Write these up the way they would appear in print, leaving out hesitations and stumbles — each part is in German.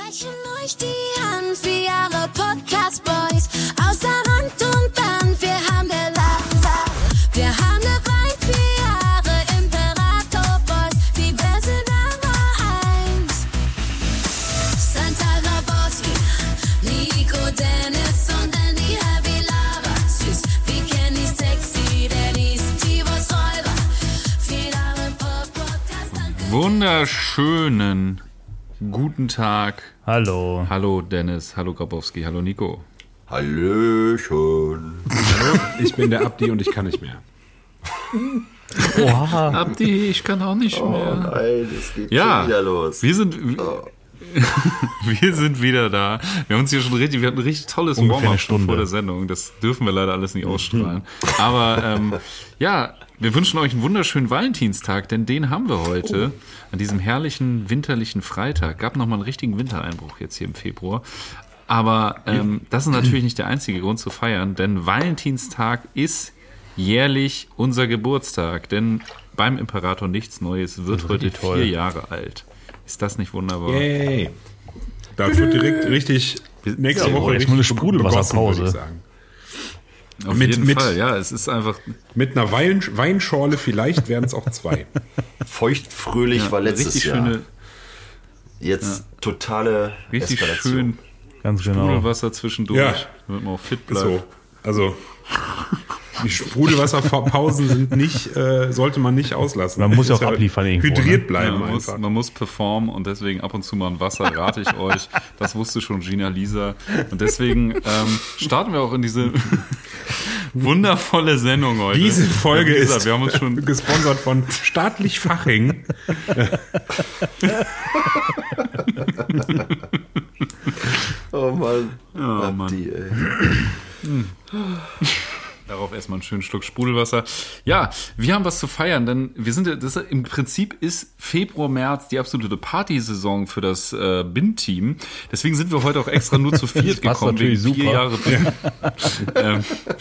reichen euch die Hand wie Jahre Podcast Boys. Außer Rand und Band, wir haben gelacht. Wir haben eine Wein für Jahre Imperator Boys. Die Beste Nummer 1. Santa Grabowski, Nico, Dennis und Andy Heavy Lava. Süß, wie Candy Sexy, Dennis, Tivos Räuber. 4 Jahre Podcast. Wunderschönen guten Tag. Hallo. Hallo Dennis, hallo Grabowski, hallo Nico. Hallöchen. Hallo, ich bin der Abdi und ich kann nicht mehr. Oha. Abdi, ich kann auch nicht mehr. Nein, es geht Ja, schon wieder los. wir sind wieder da. Wir haben uns hier schon wir hatten ein richtig tolles Ungefähr Warm-up eine schon Stunde. vor der Sendung. Das dürfen wir leider alles nicht ausstrahlen. Aber ja, wir wünschen euch einen wunderschönen Valentinstag, denn den haben wir heute. An diesem herrlichen, winterlichen Freitag. Gab nochmal einen richtigen Wintereinbruch jetzt hier im Februar. Aber das ist natürlich nicht der einzige Grund zu feiern, denn Valentinstag ist jährlich unser Geburtstag. Denn beim Imperator Nichts Neues wird heute 4 Jahre alt. Ist das nicht wunderbar? Yay. Da wird direkt richtig nächste Woche erstmal eine Sprudelwasserpause. würde ich sagen. Auf Mit- jeden mit- Fall, ja, es ist einfach Mit einer Weinschorle vielleicht werden es auch 2. Feuchtfröhlich war letztes richtig Jahr. schöne, Jetzt totale richtig Eskalation. schön Ganz genau. Sprudelwasser zwischendurch, Ja. damit man auch fit Ist bleibt. so. Also die Sprudelwasserpausen sind nicht, sollte man nicht auslassen. Man muss ja auch Ist abliefern irgendwo, Hydriert ne? bleiben Ja, einfach. man muss performen und deswegen ab und zu mal ein Wasser, rate ich euch. Das wusste schon Gina Lisa. Und deswegen starten wir auch in diese wundervolle Sendung heute. Diese Folge Ja, wie gesagt, ist wir haben uns schon gesponsert von Staatlich Faching. Oh Mann. Oh Mann. Abdi, ey. Darauf erstmal einen schönen Schluck Sprudelwasser. Ja, wir haben was zu feiern, denn wir sind im Prinzip ist Februar, März die absolute Partysaison für das BIN-Team. Deswegen sind wir heute auch extra nur zu viert passt gekommen. natürlich wegen 4 super. Jahre BIN.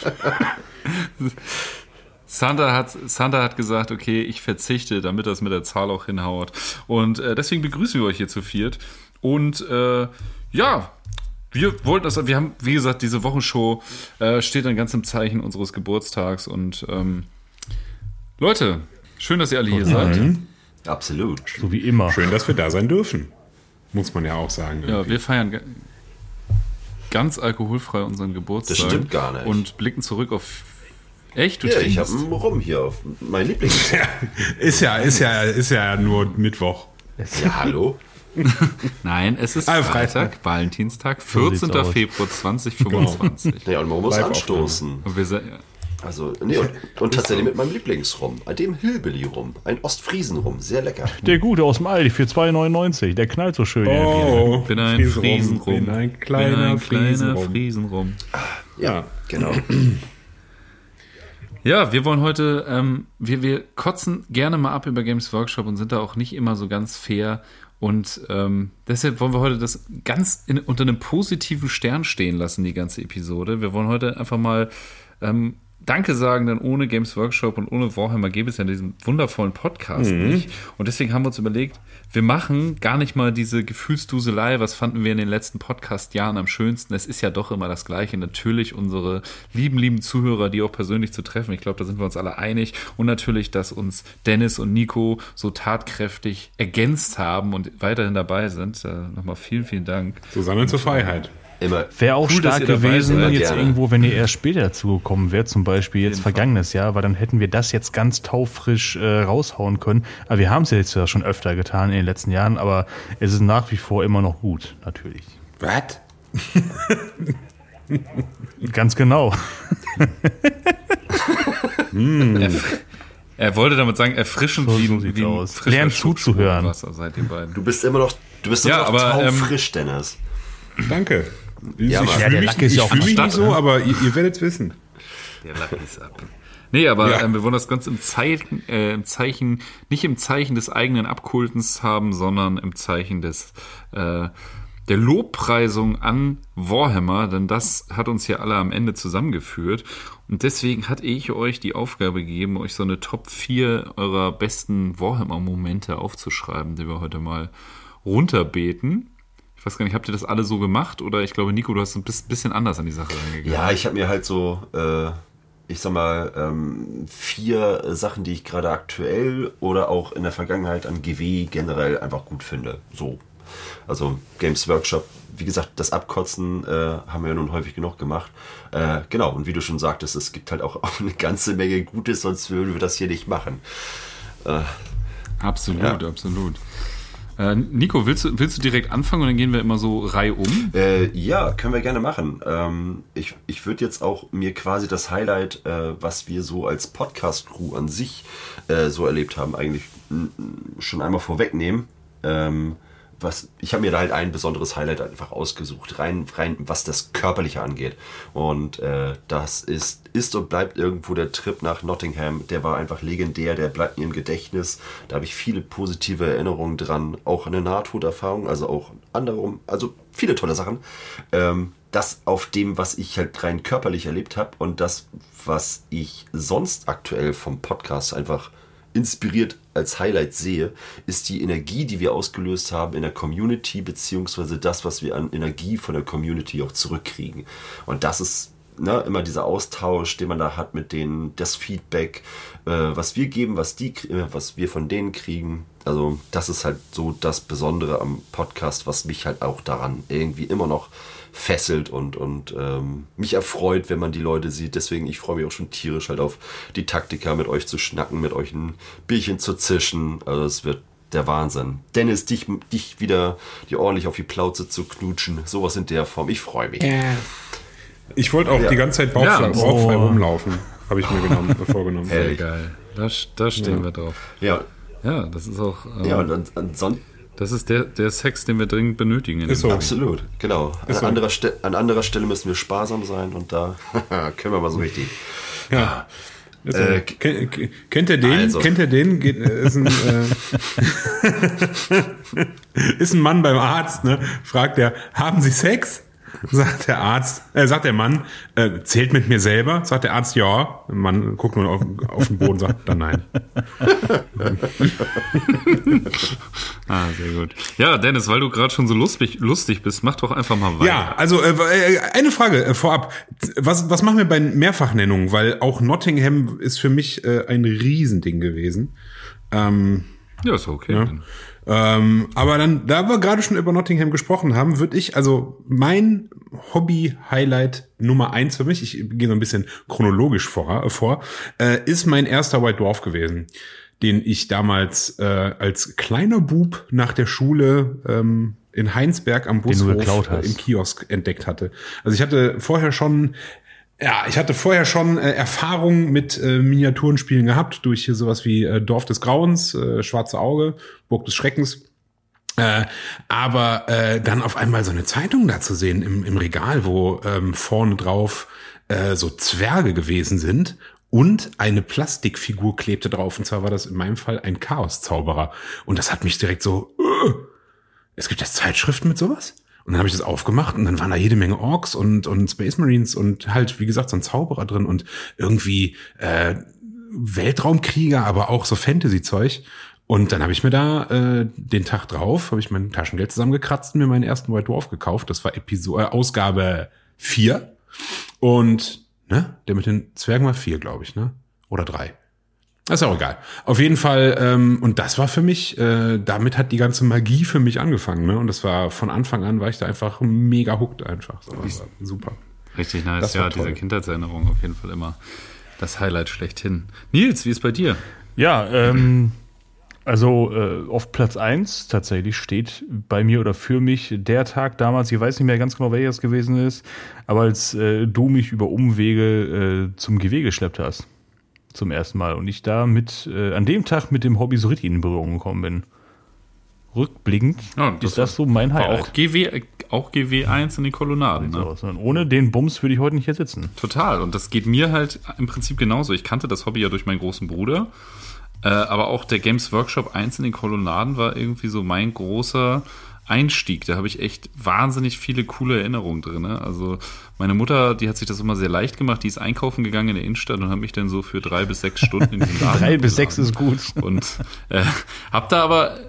Santa hat gesagt, okay, ich verzichte, damit das mit der Zahl auch hinhaut. Und deswegen begrüßen wir euch hier zu viert. Und ja, wir haben, wie gesagt, diese Wochenshow steht dann ganz im Zeichen unseres Geburtstags. Und Leute, schön, dass ihr alle hier seid. Absolut. So wie immer. Schön, dass wir da sein dürfen. Muss man ja auch sagen. Ja, wir feiern ganz alkoholfrei unseren Geburtstag. Das stimmt gar nicht. Und blicken zurück auf... Echt? Du Ja, ich trinkst? habe einen Rum hier auf mein Lieblings. Ist ja nur Mittwoch. Ja, hallo? Nein, es ist Freitag. Freitag, Valentinstag, So 14. sieht's aus. Februar 2025. Ja, und man muss Live anstoßen. Und wir sind, Also, nee, und tatsächlich mit meinem Lieblingsrum, dem Hillbilly-Rum. Ein Ostfriesen-Rum, sehr lecker. Der Gute aus dem Aldi für 2,99. Der knallt so schön. Oh, bin ein Friesenrum. Friesenrum. Bin ein kleiner Friesenrum. Friesenrum. Ja, genau. Ja, wir wollen heute, wir kotzen gerne mal ab über Games Workshop und sind da auch nicht immer so ganz fair. Und deshalb wollen wir heute das ganz unter einem positiven Stern stehen lassen, die ganze Episode. Wir wollen heute einfach mal Danke sagen, denn ohne Games Workshop und ohne Warhammer gäbe es ja diesen wundervollen Podcast nicht. Und deswegen haben wir uns überlegt, wir machen gar nicht mal diese Gefühlsduselei, was fanden wir in den letzten Podcast-Jahren am schönsten. Es ist ja doch immer das Gleiche. Natürlich unsere lieben Zuhörer, die auch persönlich zu treffen. Ich glaube, da sind wir uns alle einig. Und natürlich, dass uns Dennis und Nico so tatkräftig ergänzt haben und weiterhin dabei sind. Nochmal vielen Dank. Zusammen zur Freiheit. Immer. Wäre auch Cool, dass stark ihr dabei gewesen, seid. jetzt Gerne. irgendwo, wenn ihr erst später dazu gekommen wärt, zum Beispiel jetzt jeden vergangenes Jahr, weil dann hätten wir das jetzt ganz taufrisch raushauen können. Aber wir haben es ja jetzt ja schon öfter getan in den letzten Jahren, aber es ist nach wie vor immer noch gut, natürlich. Was? Ganz genau. Er wollte damit sagen, erfrischend So wie sieht's ein aus. frischer Lernt Schluck zuzuhören. Wasser seid ihr beiden. Du bist immer noch Ja, noch aber, taufrisch, Dennis. Danke. Ja, ich Mann. Ja, der Lack ist ja auch fühle mich am nicht Start, so, aber ihr werdet es wissen. Der Lack ist ab. Nee, aber Ja. wir wollen das Ganze im Zeichen, nicht im Zeichen des eigenen Abkultens haben, sondern im Zeichen des der Lobpreisung an Warhammer, denn das hat uns ja alle am Ende zusammengeführt. Und deswegen hatte ich euch die Aufgabe gegeben, euch so eine Top 4 eurer besten Warhammer-Momente aufzuschreiben, die wir heute mal runterbeten. Ich weiß gar nicht, habt ihr das alle so gemacht? Oder ich glaube, Nico, du hast ein bisschen anders an die Sache rangegangen. Ja, ich habe mir halt so, ich sag mal, 4 Sachen, die ich gerade aktuell oder auch in der Vergangenheit an GW generell einfach gut finde. So. Also Games Workshop, wie gesagt, das Abkotzen haben wir ja nun häufig genug gemacht. Genau, und wie du schon sagtest, es gibt halt auch eine ganze Menge Gutes, sonst würden wir das hier nicht machen. Absolut. Nico, willst du direkt anfangen und dann gehen wir immer so Reihe um? Ja, können wir gerne machen. Ich würde jetzt auch mir quasi das Highlight, was wir so als Podcast-Crew an sich so erlebt haben, eigentlich schon einmal vorwegnehmen. Ich habe mir da halt ein besonderes Highlight einfach ausgesucht, rein was das Körperliche angeht. Und das ist und bleibt irgendwo der Trip nach Nottingham. Der war einfach legendär, der bleibt mir im Gedächtnis. Da habe ich viele positive Erinnerungen dran, auch eine Nahtoderfahrung, also auch also viele tolle Sachen. Das auf dem, was ich halt rein körperlich erlebt habe und das, was ich sonst aktuell vom Podcast einfach inspiriert als Highlight sehe, ist die Energie, die wir ausgelöst haben in der Community, beziehungsweise das, was wir an Energie von der Community auch zurückkriegen. Und das ist immer dieser Austausch, den man da hat mit denen, das Feedback, was wir geben, was wir von denen kriegen. Also das ist halt so das Besondere am Podcast, was mich halt auch daran irgendwie immer noch fesselt und mich erfreut, wenn man die Leute sieht. Deswegen, ich freue mich auch schon tierisch halt auf die Taktika, mit euch zu schnacken, mit euch ein Bierchen zu zischen. Also es wird der Wahnsinn. Dennis, dich wieder die ordentlich auf die Plauze zu knutschen. Sowas in der Form. Ich freue mich. Ich wollte auch die ganze Zeit bauchfrei rumlaufen. Habe ich mir vorgenommen. Sehr geil. Da stehen wir drauf. Ja, das ist auch... und ansonsten... Das ist der Sex, den wir dringend benötigen. Ist so. Absolut, genau. An anderer Stelle müssen wir sparsam sein und da können wir mal so richtig... Ja. Kennt ihr den? Also. Kennt ihr den? Ist ein Mann beim Arzt, ne? Fragt er, haben Sie Sex? Sagt der Mann, zählt mit mir selber? Sagt der Arzt, ja. Der Mann guckt nur auf den Boden und sagt dann nein. Sehr gut. Ja, Dennis, weil du gerade schon so lustig bist, mach doch einfach mal weiter. Ja, also eine Frage vorab. Was machen wir bei Mehrfachnennungen? Weil auch Nottingham ist für mich ein Riesending gewesen. Ja, ist okay. Ja. Aber dann, da wir gerade schon über Nottingham gesprochen haben, mein Hobby-Highlight Nummer 1 für mich, ich gehe so ein bisschen chronologisch vor, ist mein erster White Dwarf gewesen, den ich damals als kleiner Bub nach der Schule in Heinsberg am Bushof im Kiosk entdeckt hatte. Also ich hatte vorher schon Erfahrung mit Miniaturenspielen gehabt, durch hier sowas wie Dorf des Grauens, Schwarze Auge, Burg des Schreckens. Aber dann auf einmal so eine Zeitung da zu sehen im Regal, wo vorne drauf so Zwerge gewesen sind und eine Plastikfigur klebte drauf. Und zwar war das in meinem Fall ein Chaoszauberer. Und das hat mich direkt so, es gibt jetzt Zeitschriften mit sowas? Und dann habe ich das aufgemacht und dann waren da jede Menge Orks und Space Marines und halt, wie gesagt, so ein Zauberer drin und irgendwie Weltraumkrieger, aber auch so Fantasy-Zeug. Und dann habe ich mir da den Tag drauf, habe ich mein Taschengeld zusammengekratzt und mir meinen ersten White Dwarf gekauft. Das war Ausgabe 4. Und der mit den Zwergen war 4, glaube ich, oder 3. Das ist auch egal. Auf jeden Fall, und das war für mich, damit hat die ganze Magie für mich angefangen, Und das war von Anfang an, war ich da einfach mega hooked einfach. So, das war super. Richtig nice, Das war diese toll. Kindheitserinnerung auf jeden Fall immer das Highlight schlechthin. Nils, wie ist bei dir? Ja, also auf Platz 1 tatsächlich steht bei mir oder für mich der Tag damals, ich weiß nicht mehr ganz genau, welcher es gewesen ist, aber als du mich über Umwege zum GW geschleppt hast. Zum ersten Mal. Und ich da an dem Tag mit dem Hobby so richtig in Berührung gekommen bin. Rückblickend ist das so mein Highlight. Auch GW1 in den Kolonnaden. Ne? So, ohne den Bums würde ich heute nicht hier sitzen. Total. Und das geht mir halt im Prinzip genauso. Ich kannte das Hobby ja durch meinen großen Bruder. Aber auch der Games Workshop 1 in den Kolonnaden war irgendwie so mein großer Einstieg. Da habe ich echt wahnsinnig viele coole Erinnerungen drin. Ne? Also meine Mutter, die hat sich das immer sehr leicht gemacht. Die ist einkaufen gegangen in der Innenstadt und hat mich dann so für 3 bis 6 Stunden in diesem Laden 3 bis 6 ist gut. Und hab da aber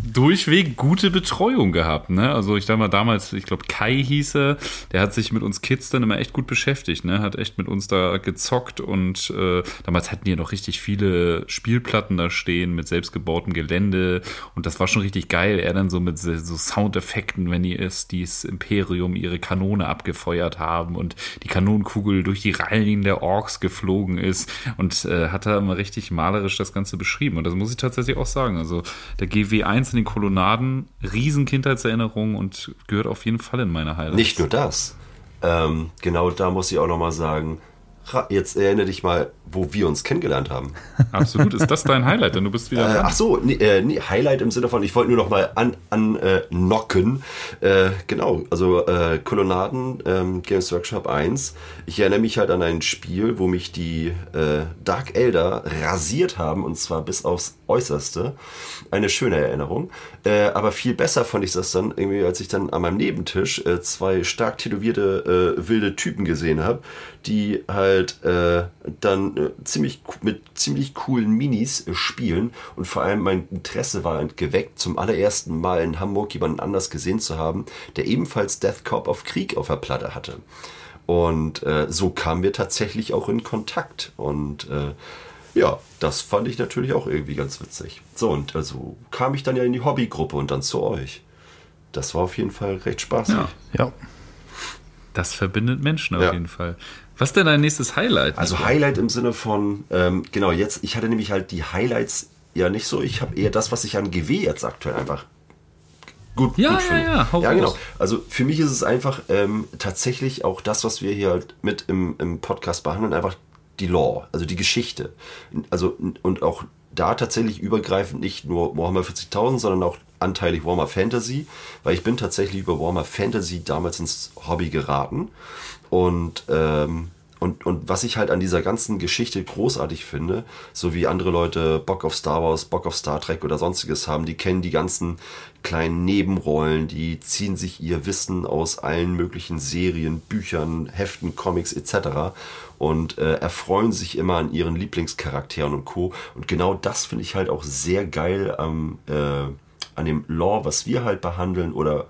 durchweg gute Betreuung gehabt, ne? Also ich sag mal damals, ich glaube Kai hieß er, der hat sich mit uns Kids dann immer echt gut beschäftigt, ne? Hat echt mit uns da gezockt und damals hatten die noch richtig viele Spielplatten da stehen mit selbstgebautem Gelände und das war schon richtig geil. Er dann so mit so Soundeffekten, wenn dieses Imperium ihre Kanone abgefeuert haben und die Kanonenkugel durch die Reihen der Orks geflogen ist und hat da immer richtig malerisch das Ganze beschrieben. Und das muss ich tatsächlich auch sagen. Also der GW1 in den Kolonnaden, riesen Kindheitserinnerung und gehört auf jeden Fall in meine Highlights. Nicht nur das. Genau da muss ich auch nochmal sagen, jetzt erinnere dich mal, wo wir uns kennengelernt haben. Absolut, ist das dein Highlight, denn du bist wieder dran. Ach so, nee, Highlight im Sinne von, ich wollte nur noch mal knocken. Genau, also Kolonnaden, Games Workshop 1. Ich erinnere mich halt an ein Spiel, wo mich die Dark Elder rasiert haben, und zwar bis aufs Äußerste. Eine schöne Erinnerung. Aber viel besser fand ich das dann, irgendwie, als ich dann an meinem Nebentisch zwei stark tätowierte wilde Typen gesehen habe, die halt dann mit ziemlich coolen Minis spielen, und vor allem mein Interesse war geweckt, zum allerersten Mal in Hamburg jemanden anders gesehen zu haben, der ebenfalls Death Corps of Krieg auf der Platte hatte. Und so kamen wir tatsächlich auch in Kontakt, und ja, das fand ich natürlich auch irgendwie ganz witzig. So, und also kam ich dann ja in die Hobbygruppe und dann zu euch. Das war auf jeden Fall recht spaßig. Ja. Das verbindet Menschen auf jeden Fall. Was ist denn dein nächstes Highlight? Also Highlight im Sinne von, genau, jetzt, ich hatte nämlich halt die Highlights ja nicht so, ich habe eher das, was ich an GW jetzt aktuell einfach gut finde. Ja, genau. Also für mich ist es einfach tatsächlich auch das, was wir hier halt mit im Podcast behandeln, einfach die Lore, also die Geschichte. Also, und auch da tatsächlich übergreifend nicht nur Warhammer 40.000, sondern auch anteilig Warhammer Fantasy, weil ich bin tatsächlich über Warhammer Fantasy damals ins Hobby geraten. Und was ich halt an dieser ganzen Geschichte großartig finde, so wie andere Leute Bock auf Star Wars, Bock auf Star Trek oder sonstiges haben, die kennen die ganzen kleinen Nebenrollen, die ziehen sich ihr Wissen aus allen möglichen Serien, Büchern, Heften, Comics etc. und erfreuen sich immer an ihren Lieblingscharakteren und Co. Und genau das finde ich halt auch sehr geil an dem Lore, was wir halt behandeln, oder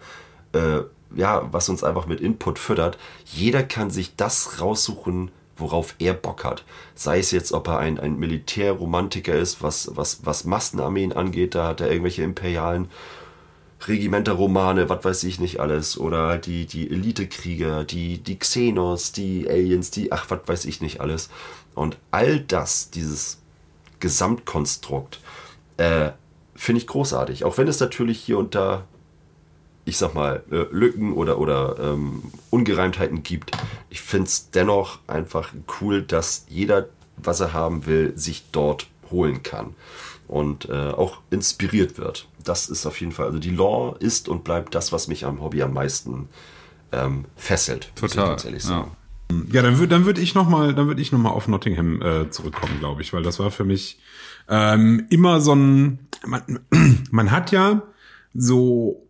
was uns einfach mit Input füttert. Jeder kann sich das raussuchen, worauf er Bock hat. Sei es jetzt, ob er ein Militärromantiker ist, was Massenarmeen angeht, da hat er irgendwelche imperialen Regimenter-Romane, was weiß ich nicht alles, oder die Elite-Krieger, die Xenos, die Aliens, was weiß ich nicht alles. Und all das, dieses Gesamtkonstrukt, finde ich großartig. Auch wenn es natürlich hier und da, ich sag mal, Lücken oder Ungereimtheiten gibt. Ich finde es dennoch einfach cool, dass jeder, was er haben will, sich dort holen kann und auch inspiriert wird. Das ist auf jeden Fall, also die Lore ist und bleibt das, was mich am Hobby am meisten fesselt. Total. Ja, dann würde ich noch mal auf Nottingham zurückkommen, glaube ich, weil das war für mich immer so ein, man hat ja so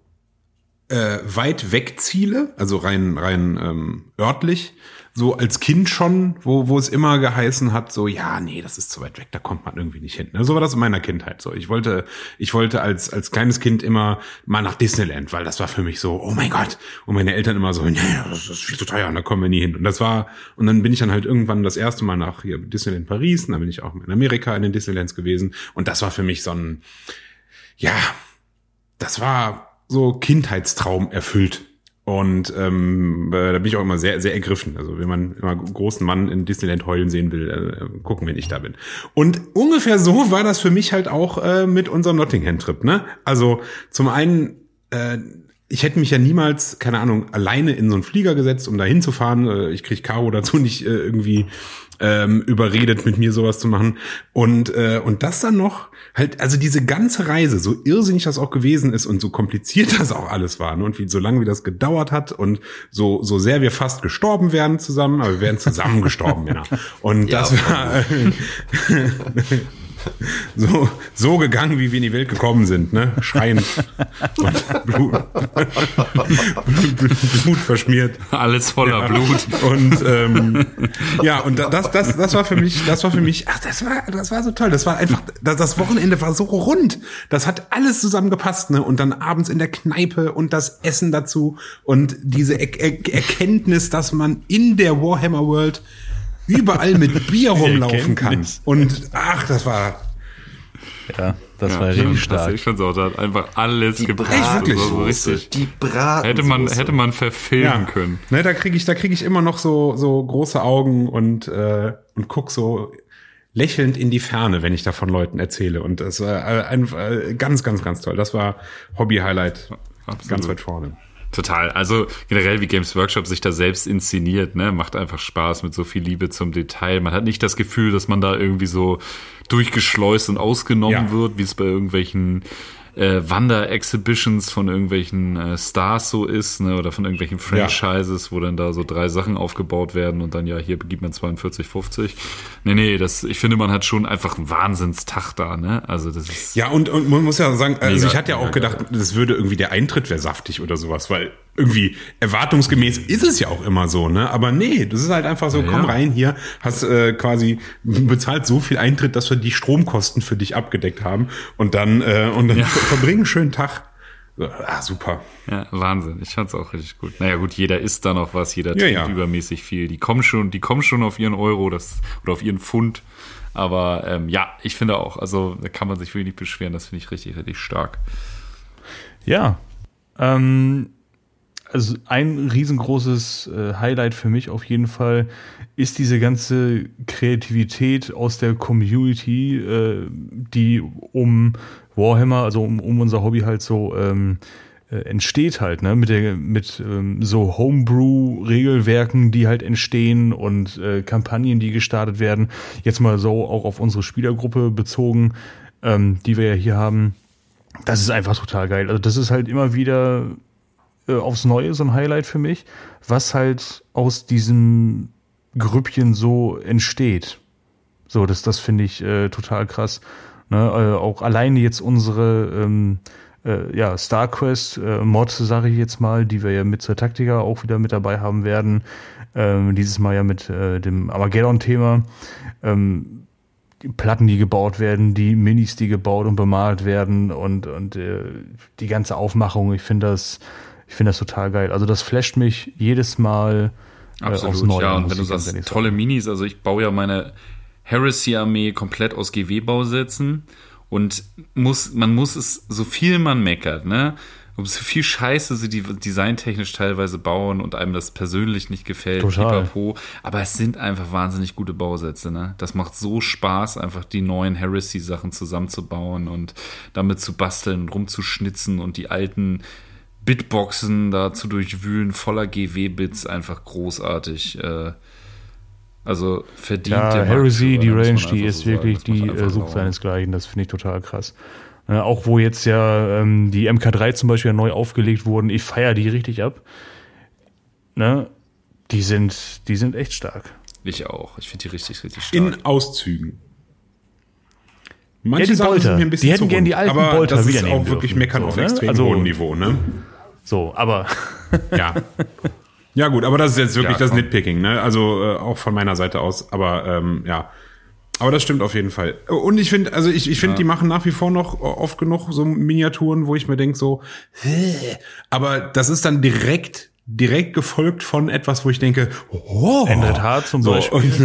weit weg Ziele, also rein örtlich, so als Kind schon, wo es immer geheißen hat, so, ja, nee, das ist zu weit weg, da kommt man irgendwie nicht hin. So war das in meiner Kindheit so. Ich wollte als kleines Kind immer mal nach Disneyland, weil das war für mich so, oh mein Gott. Und meine Eltern immer so, nee, das ist viel zu teuer und da kommen wir nie hin. Und dann bin ich dann halt irgendwann das erste Mal nach Disneyland Paris, und dann bin ich auch in Amerika in den Disneylands gewesen. Und das war für mich so ein, ja, das war so Kindheitstraum erfüllt. Und da bin ich auch immer sehr, sehr ergriffen. Also wenn man immer großen Mann in Disneyland heulen sehen will, gucken, wenn ich da bin. Und ungefähr so war das für mich halt auch mit unserem Nottingham-Trip, ne? Also zum einen, ich hätte mich ja niemals, keine Ahnung, alleine in so einen Flieger gesetzt, um da hinzufahren. Ich kriege Caro dazu nicht irgendwie überredet, mit mir sowas zu machen. Und das dann noch halt, also diese ganze Reise, so irrsinnig das auch gewesen ist und so kompliziert das auch alles war, ne? Und so lange wie das gedauert hat und so sehr wir fast gestorben wären zusammen, aber wir wären zusammen gestorben, Männer. Und das war so gegangen, wie wir in die Welt gekommen sind, ne? Schreiend und Blut verschmiert. Alles voller Blut. Und und das war für mich, ach, das war so toll. Das war einfach, das Wochenende war so rund. Das hat alles zusammengepasst, ne? Und dann abends in der Kneipe und das Essen dazu und diese Erkenntnis, dass man in der Warhammer World überall mit Bier rumlaufen kann. Und das war richtig stark. Ich fand's auch, da hat einfach alles gebracht. Wirklich? So richtig. Die Bratensoße. Hätte man verfilmen können. Ne, da krieg ich immer noch so große Augen und guck so lächelnd in die Ferne, wenn ich da von Leuten erzähle. Und das war ganz, ganz, ganz toll. Das war Hobby-Highlight. Absolut. Ganz weit vorne. Total. Also generell, wie Games Workshop sich da selbst inszeniert, ne, macht einfach Spaß mit so viel Liebe zum Detail. Man hat nicht das Gefühl, dass man da irgendwie so durchgeschleust und ausgenommen wird, wie es bei irgendwelchen Wander-Exhibitions von irgendwelchen Stars so ist, ne, oder von irgendwelchen Franchises, wo dann da so 3 Sachen aufgebaut werden und dann hier begibt man 42,50. Nee, ich finde, man hat schon einfach einen Wahnsinnstag da, ne, also das ist... Ja, und man muss ja sagen, also ich hatte ja auch gedacht, das würde irgendwie der Eintritt wäre saftig oder sowas, weil irgendwie erwartungsgemäß ist es ja auch immer so, ne, aber nee, das ist halt einfach so, komm rein hier, hast quasi bezahlt so viel Eintritt, dass wir die Stromkosten für dich abgedeckt haben und dann verbringen einen schönen Tag. Super. Ja, Wahnsinn. Ich fand's auch richtig gut. Naja, gut, jeder isst da noch was, jeder trinkt übermäßig viel. Die kommen schon auf ihren Euro oder auf ihren Pfund. Aber ich finde auch, also da kann man sich wirklich nicht beschweren. Das finde ich richtig, richtig stark. Ja. Also ein riesengroßes Highlight für mich auf jeden Fall ist diese ganze Kreativität aus der Community, die um Warhammer, also um unser Hobby halt so entsteht halt, ne, mit so Homebrew-Regelwerken, die halt entstehen und Kampagnen, die gestartet werden. Jetzt mal so auch auf unsere Spielergruppe bezogen, die wir ja hier haben. Das ist einfach total geil. Also das ist halt immer wieder aufs Neue so ein Highlight für mich, was halt aus diesem Grüppchen so entsteht. So, das finde ich total krass. Ne, auch alleine jetzt unsere StarQuest Mod, sage ich jetzt mal, die wir ja mit zur Taktika auch wieder mit dabei haben werden. Dieses Mal ja mit dem Armageddon-Thema. Die Platten, die gebaut werden, die Minis, die gebaut und bemalt werden und die ganze Aufmachung. Ich finde das total geil. Also das flasht mich jedes Mal aufs Neue. Ja, und wenn du sagst, tolle Minis, also ich baue ja meine Heresy-Armee komplett aus GW-Bausätzen und man muss es, so viel man meckert, ne, um so viel Scheiße sie die designtechnisch teilweise bauen und einem das persönlich nicht gefällt, pipapo, aber es sind einfach wahnsinnig gute Bausätze, ne, das macht so Spaß, einfach die neuen Heresy-Sachen zusammenzubauen und damit zu basteln und rumzuschnitzen und die alten Bitboxen da zu durchwühlen, voller GW-Bits, einfach großartig. Also verdient der Heresy, die Range, die ist wirklich, die sucht seinesgleichen, das finde ich total krass. Auch wo jetzt ja die MK3 zum Beispiel neu aufgelegt wurden, ich feiere die richtig ab. Ne? Die sind echt stark. Ich auch, ich finde die richtig, richtig stark. In Auszügen. Manche die Bolter, mir ein bisschen die hätten gerne die alten aber Bolter wieder nehmen. Das ist auch wirklich meckern auf extrem hohem Niveau, ne? So, aber ja. Ja gut, aber das ist jetzt wirklich das Nitpicking, ne? Also auch von meiner Seite aus, aber aber das stimmt auf jeden Fall. Und ich finde, die machen nach wie vor noch oft genug so Miniaturen, wo ich mir denke so, aber das ist dann direkt gefolgt von etwas, wo ich denke, NZH zum Beispiel.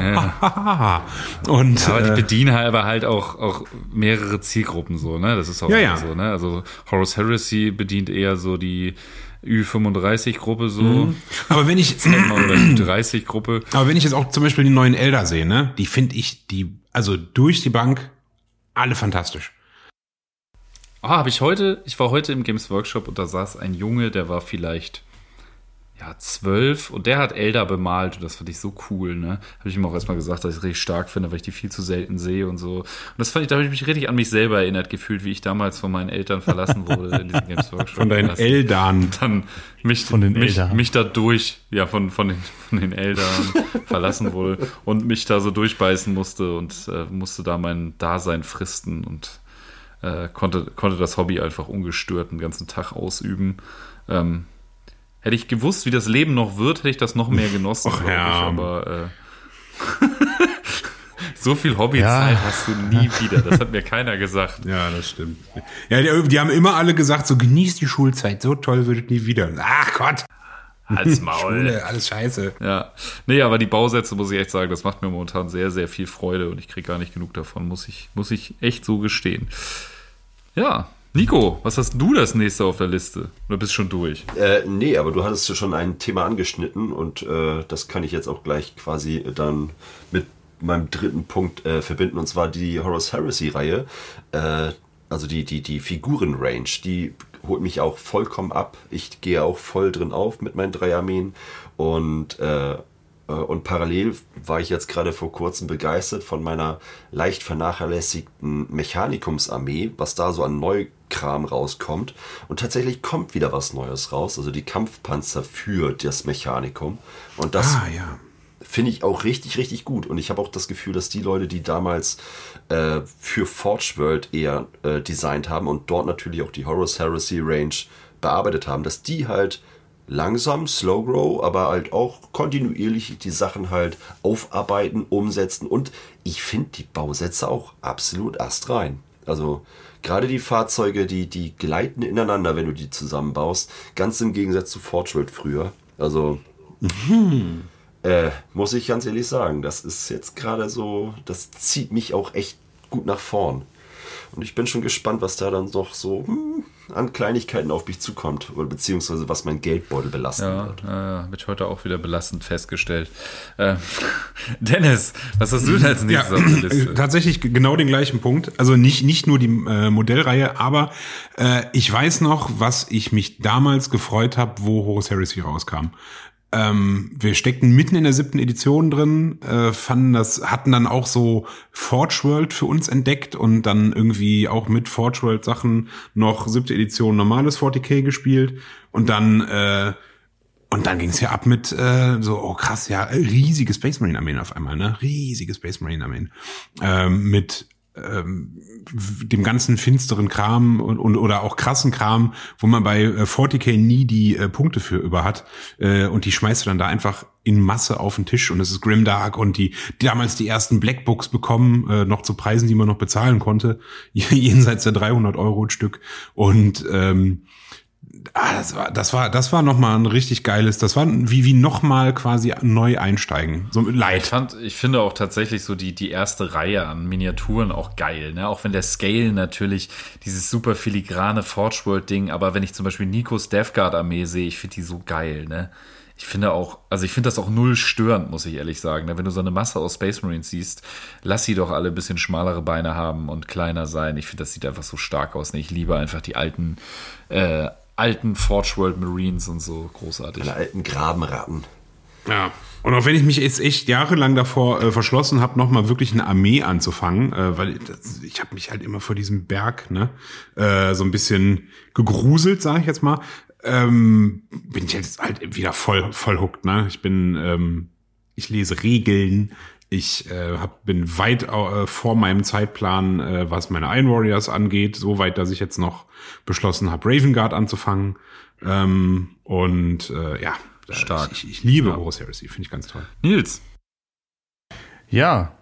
Und aber die bedienen halt auch mehrere Zielgruppen so, ne? Das ist auch so, ne? Also Horus Heresy bedient eher so die Ü35-Gruppe so. Aber wenn ich oder Ü30-Gruppe. Aber wenn ich jetzt auch zum Beispiel die neuen Elder sehe, ne, die finde ich also durch die Bank alle fantastisch. Ich war heute im Games Workshop und da saß ein Junge, der war vielleicht 12 und der hat Elder bemalt und das fand ich so cool, ne? Habe ich ihm auch erstmal gesagt, dass ich es richtig stark finde, weil ich die viel zu selten sehe und so. Und das fand ich, da habe ich mich richtig an mich selber erinnert gefühlt, wie ich damals von meinen Eltern verlassen wurde in diesem Games Workshop. Von deinen Eldern. Dann mich dadurch, ja, von den Eldern verlassen wurde und mich da so durchbeißen musste und musste da mein Dasein fristen und konnte das Hobby einfach ungestört den ganzen Tag ausüben. Hätte ich gewusst, wie das Leben noch wird, hätte ich das noch mehr genossen, glaube ich. Aber so viel Hobbyzeit hast du nie wieder. Das hat mir keiner gesagt. Ja, das stimmt. Ja, die haben immer alle gesagt, so genieß die Schulzeit, so toll wird es nie wieder. Ach Gott. Als Maul. Schule, alles scheiße. Ja. Nee, aber die Bausätze, muss ich echt sagen, das macht mir momentan sehr, sehr viel Freude und ich kriege gar nicht genug davon, muss ich echt so gestehen. Ja. Nico, was hast du das nächste auf der Liste? Oder bist du schon durch? Nee, aber du hattest ja schon ein Thema angeschnitten und das kann ich jetzt auch gleich quasi dann mit meinem dritten Punkt verbinden, und zwar die Horus Heresy-Reihe. Also die Figuren-Range, die holt mich auch vollkommen ab. Ich gehe auch voll drin auf mit meinen 3 Armeen und parallel war ich jetzt gerade vor kurzem begeistert von meiner leicht vernachlässigten Mechanicums-Armee, was da so an Neukram rauskommt. Und tatsächlich kommt wieder was Neues raus, also die Kampfpanzer für das Mechanikum. Und das finde ich auch richtig, richtig gut. Und ich habe auch das Gefühl, dass die Leute, die damals für Forge World eher designt haben und dort natürlich auch die Horus Heresy Range bearbeitet haben, dass die halt langsam, slow grow, aber halt auch kontinuierlich die Sachen halt aufarbeiten, umsetzen, und ich finde die Bausätze auch absolut astrein. Also gerade die Fahrzeuge, die gleiten ineinander, wenn du die zusammenbaust, ganz im Gegensatz zu Forge World früher. Also muss ich ganz ehrlich sagen, das ist jetzt gerade so, das zieht mich auch echt gut nach vorn. Und ich bin schon gespannt, was da dann noch so an Kleinigkeiten auf mich zukommt, oder beziehungsweise was mein Geldbeutel belasten wird. Ja, wird heute auch wieder belastend festgestellt. Dennis, was hast du denn als nächstes auf der Liste? Tatsächlich genau den gleichen Punkt. Also nicht nur die Modellreihe, aber ich weiß noch, was ich mich damals gefreut habe, wo Horus Heresy rauskam. Wir steckten mitten in der 7. Edition drin, hatten dann auch so Forge World für uns entdeckt und dann irgendwie auch mit Forge World Sachen noch 7. Edition normales 40k gespielt und dann ging es ja ab mit oh krass, ja, riesige Space Marine Armeen auf einmal, ne? Riesige Space Marine Armeen. Mit dem ganzen finsteren Kram oder auch krassen Kram, wo man bei 40k nie die Punkte für über hat, und die schmeißt du dann da einfach in Masse auf den Tisch, und es ist Grimdark und die damals die ersten Blackbooks bekommen, noch zu Preisen, die man noch bezahlen konnte, jenseits der 300 € ein Stück, und das war nochmal ein richtig geiles, das war wie nochmal quasi neu einsteigen, so mit Light. Ich finde auch tatsächlich so die erste Reihe an Miniaturen auch geil, ne? Auch wenn der Scale natürlich dieses super filigrane Forge World Ding, aber wenn ich zum Beispiel Nikos Death Guard Armee sehe, ich finde die so geil, ne? Ich finde das auch null störend, muss ich ehrlich sagen. Ne? Wenn du so eine Masse aus Space Marines siehst, lass sie doch alle ein bisschen schmalere Beine haben und kleiner sein. Ich finde, das sieht einfach so stark aus. Ne? Ich liebe einfach die alten Forge World Marines und so, großartig. Die alten Grabenratten. Ja. Und auch wenn ich mich jetzt echt jahrelang davor verschlossen habe, nochmal wirklich eine Armee anzufangen, weil ich habe mich halt immer vor diesem Berg so ein bisschen gegruselt, sage ich jetzt mal, bin ich jetzt halt wieder voll hooked, ne? Ich lese Regeln, ich bin weit vor meinem Zeitplan, was meine Iron Warriors angeht, so weit, dass ich jetzt noch beschlossen habe, Raven Guard anzufangen, stark. Ich liebe Horus Heresy, finde ich ganz toll. Nils. Ja,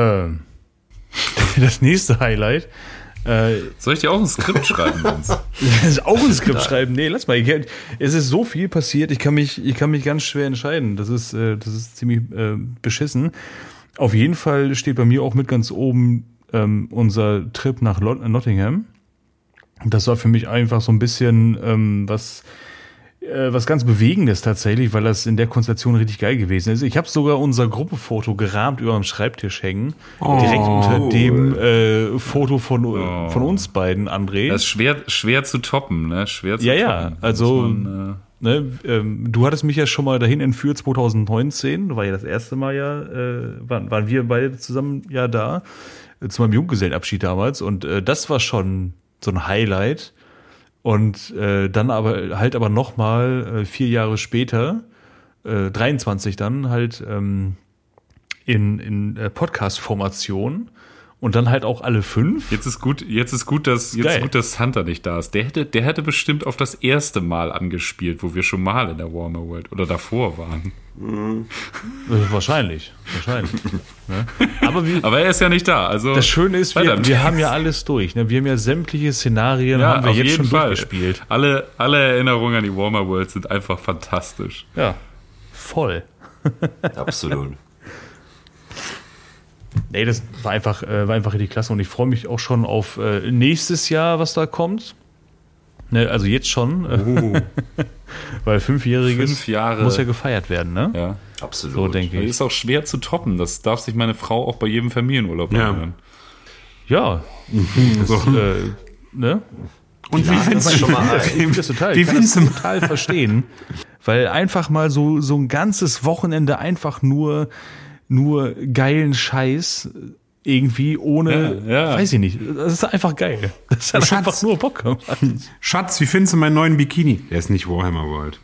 das nächste Highlight. Soll ich dir auch ein Skript schreiben? Auch ein Skript schreiben? Nee, lass mal. Es ist so viel passiert, ich kann mich ganz schwer entscheiden. Das ist ziemlich beschissen. Auf jeden Fall steht bei mir auch mit ganz oben unser Trip nach Nottingham. Das war für mich einfach so ein bisschen was ganz Bewegendes tatsächlich, weil das in der Konstellation richtig geil gewesen ist. Ich habe sogar unser Gruppenfoto gerahmt über dem Schreibtisch hängen. Direkt unter dem Foto von uns beiden, André. Das ist schwer zu toppen, ne? Schwer zu toppen. Ja, also ne, du hattest mich ja schon mal dahin entführt 2019, war ja das erste Mal waren wir beide zusammen ja da, zu meinem Junggesellenabschied damals und das war schon so ein Highlight und dann aber nochmal 4 Jahre später, 23 dann halt in Podcast-Formation und dann halt auch alle 5. Jetzt ist gut, dass Hunter nicht da ist. Der hätte bestimmt auf das erste Mal angespielt, wo wir schon mal in der Warhammer World oder davor waren. Wahrscheinlich. Ne? Aber er ist ja nicht da. Also das Schöne ist, wir haben ja alles durch. Ne? Wir haben ja sämtliche Szenarien haben wir jetzt schon durchgespielt. Alle Erinnerungen an die Warhammer World sind einfach fantastisch. Ja, voll. Absolut. Nee, das war einfach richtig klasse und ich freue mich auch schon auf nächstes Jahr, was da kommt. Ne, also jetzt schon. Weil 5 Jahre muss ja gefeiert werden, ne? Ja, absolut. So denke ich. Das ist auch schwer zu toppen. Das darf sich meine Frau auch bei jedem Familienurlaub anhören. Ja. Ne? Und wie findest du schon mal ich kann das total verstehen. Weil einfach mal so ein ganzes Wochenende einfach nur geilen Scheiß irgendwie ohne, weiß ich nicht. Das ist einfach geil. Das hat einfach nur Bock gemacht. Schatz, wie findest du meinen neuen Bikini? Der ist nicht Warhammer World.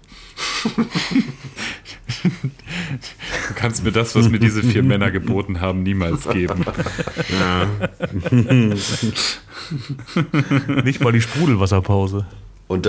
Du kannst mir das, was mir diese 4 Männer geboten haben, niemals geben. Ja. Nicht mal die Sprudelwasserpause. Und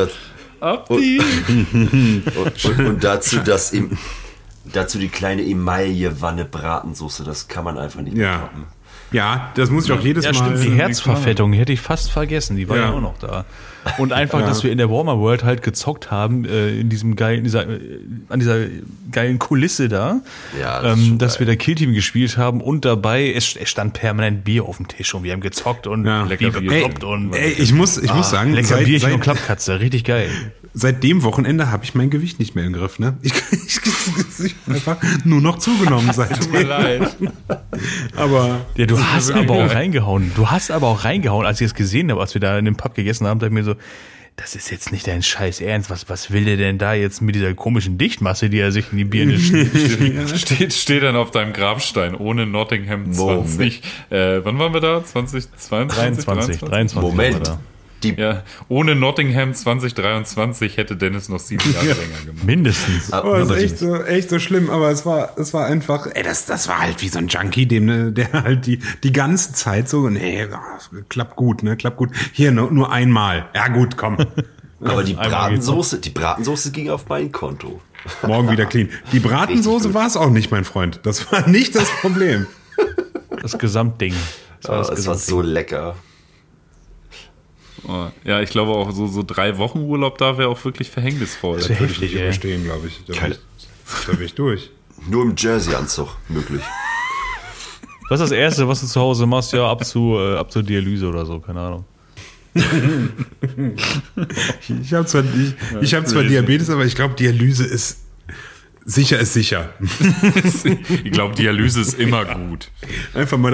dazu die kleine Emaille-Wanne Bratensoße, das kann man einfach nicht mehr toppen. Ja, das muss ich auch jedes Mal. Stimmt, die Herzverfettung hätte ich fast vergessen, die war ja auch noch da. Und einfach, dass wir in der Warhammer World halt gezockt haben, in diesem an dieser geilen Kulisse da, dass wir da Killteam gespielt haben und dabei, es stand permanent Bier auf dem Tisch und wir haben gezockt und lecker Bier gekloppt und ich muss sagen, lecker Bierchen und Klappkatze, richtig geil. Seit dem Wochenende habe ich mein Gewicht nicht mehr im Griff, ne? Ich habe einfach nur noch zugenommen seitdem. Tut mir leid. Aber ja, du hast aber auch reingehauen. Du hast aber auch reingehauen, als ich es gesehen habe, als wir da in dem Pub gegessen haben, da ich mir so, das ist jetzt nicht dein Scheiß Ernst. Was will der denn da jetzt mit dieser komischen Dichtmasse, die er sich in die Birne steht dann auf deinem Grabstein ohne Nottingham 20. Wann waren wir da? 2022? 23. Moment. Ohne Nottingham 2023 hätte Dennis noch 7 Jahre länger gemacht. Mindestens. Aber es ist echt so schlimm, aber es war einfach, das war halt wie so ein Junkie, der halt die ganze Zeit so, klappt gut. Hier nur einmal. Ja gut, komm. Aber die Bratensoße ging auf mein Konto. Morgen wieder clean. Die Bratensoße war es auch nicht, mein Freund. Das war nicht das Problem. Das Gesamtding. Es war so lecker. Ja, ich glaube auch so 3 Wochen Urlaub da wäre auch wirklich verhängnisvoll. Das würde ich nicht überstehen, glaube ich. Da bin ich durch. Nur im Jersey-Anzug möglich. Was ist das Erste, was du zu Hause machst? Ja, ab zur Dialyse oder so, keine Ahnung. Ich habe zwar Diabetes, aber ich glaube, Dialyse ist sicher. Ich glaube, Dialyse ist immer gut. Einfach mal